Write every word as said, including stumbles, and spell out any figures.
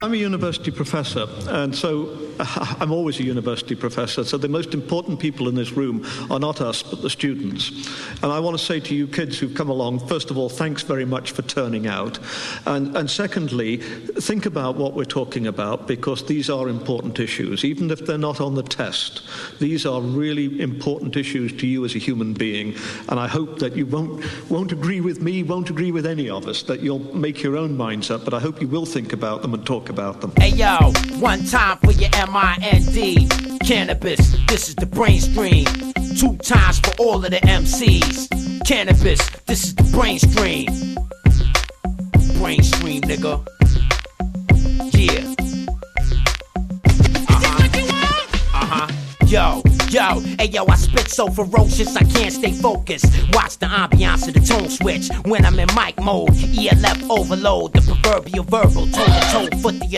I'm a university professor, and so I'm always a university professor, so the most important people in this room are not us, but the students. And I want to say to you kids who've come along, first of all, thanks very much for turning out. And, and secondly, think about what we're talking about, because these are important issues. Even if they're not on the test, these are really important issues to you as a human being. And I hope that you won't, won't agree with me, won't agree with any of us, that you'll make your own minds up, but I hope you will think about them and talk about them. Hey yo, one time for your M I N D. Cannabis, this is the brain stream. Two times for all of the M Cs. Cannabis, this is the brain stream. Brain stream, nigga. Yeah. Uh-huh. Uh-huh. Yo, yo, hey yo, I spit so ferocious I can't stay focused. Watch the ambiance of the tone switch when I'm in mic mode. E L F overload, the proverbial verbal toe to toe, foot the